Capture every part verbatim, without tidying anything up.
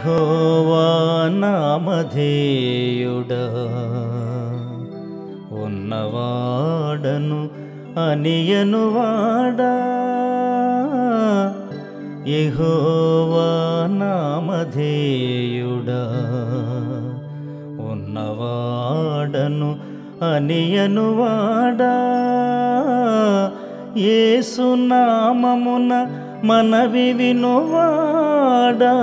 యెహోవా నామధేయుడా ఉన్నవాడను అనియనువాడా యెహోవా నామధేయుడా ఉన్నవాడను అనియనువాడా యేసు నామమున మనవి వినువాడా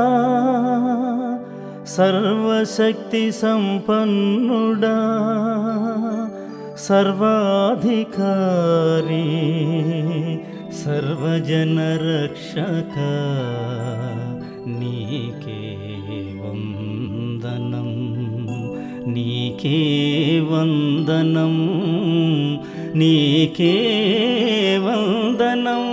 సర్వశక్తి సంపన్నుడా సర్వాధికారి సర్వజన రక్షక నీకే వందనం నీకే వందనం నీకే వందనం.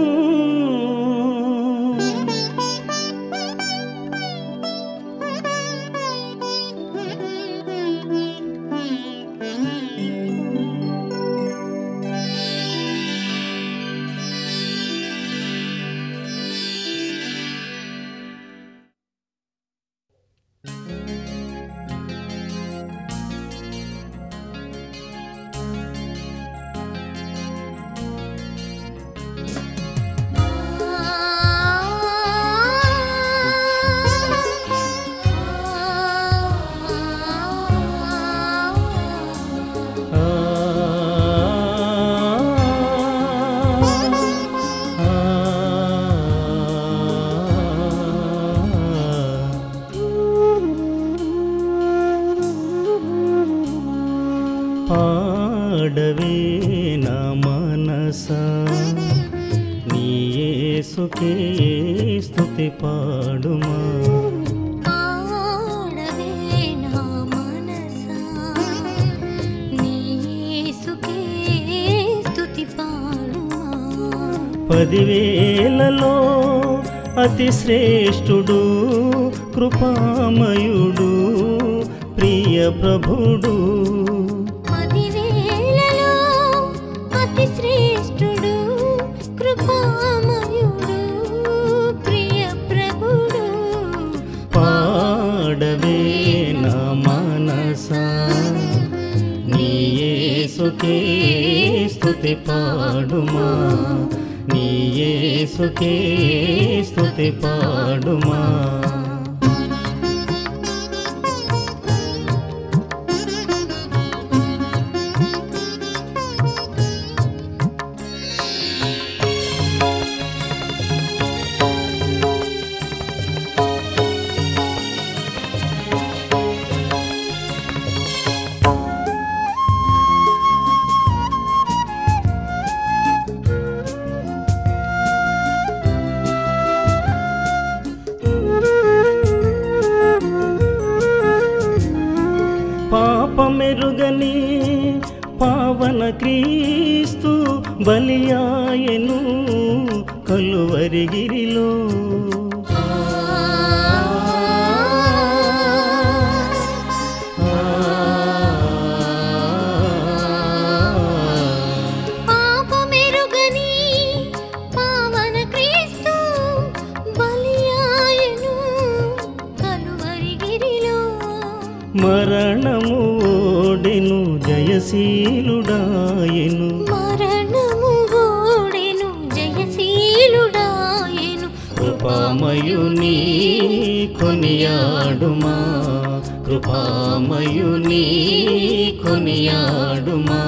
పాడవే నా మనసా నీ యేసుకే స్తుతి పాడుమా. పాడవే నా మనసా నీ యేసుకే స్తుతి పాడుమా. పదివేలలో అతి శ్రేష్ఠుడు కృపామయుడు ప్రియ ప్రభుడు శ్రేష్ఠుడు కృపామయుడు ప్రియ ప్రభుడు. పాడవే నా మనసా నీ యేసుకే స్తుతి పాడుమా నీ యేసుకే స్తుతి పాడుమా. పాపమెరుగని పావన క్రీస్తు బలియాయెను కలువరిగిరిలో. పాపమెరుగని పావన క్రీస్తు బలియాయెను కలువరిగిరిలో. మరణము ఓడెను జయశీలుడాయెను మరణము ఓడెను జయశీలుడాయెను. కృపామయుని కొనియాడుమా కృపామయుని కొనియాడుమా.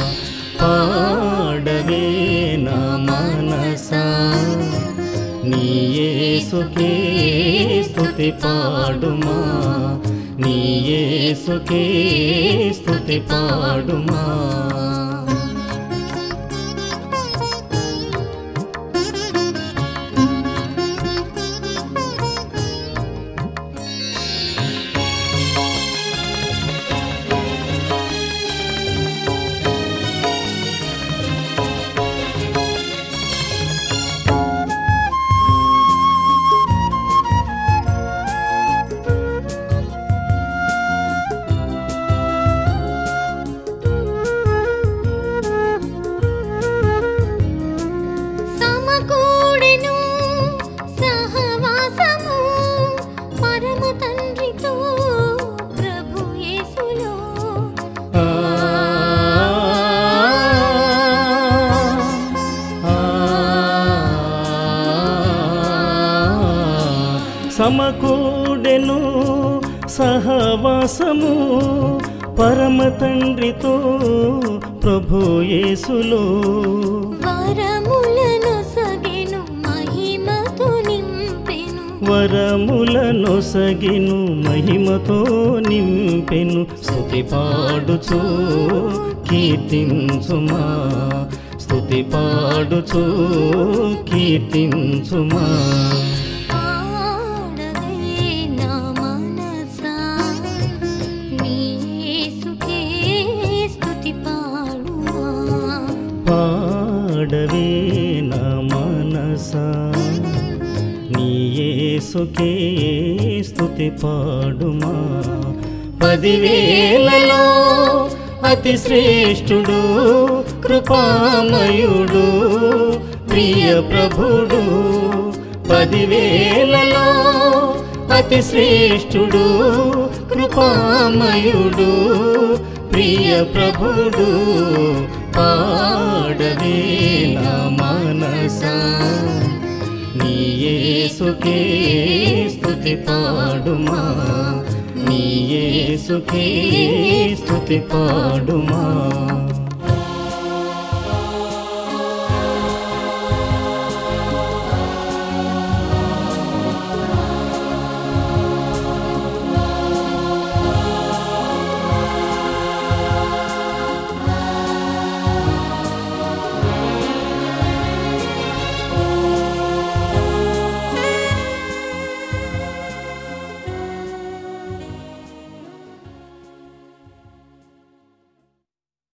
పాడవే నా మనసా నీ యేసుకే స్తుతి పాడుమా నీ యేసుకే స్తుతి పాడుమా. సహవాసము పరమ తండ్రితో ప్రభు యేసులో వరములను సగెను మహిమతో నింపెను వరములను సగిను మహిమతో నింపెను స్తుతి పాడుచు కీర్తించుమా స్తుతి పాడుచు కీర్తించుమా పాడవే నా మనసా నీ యేసుకే స్తుతి పాడుమా పదివేలలో అతి శ్రేష్ఠుడు కృపామయుడు ప్రియ ప్రభుడు పదివేలలో అతి శ్రేష్ఠుడు కృపామయుడు ప్రియ ప్రభుడు పాడవే నా మనసా నీ యేసుకే స్తుతి పాడుమా నీ యేసుకే స్తుతి పాడుమా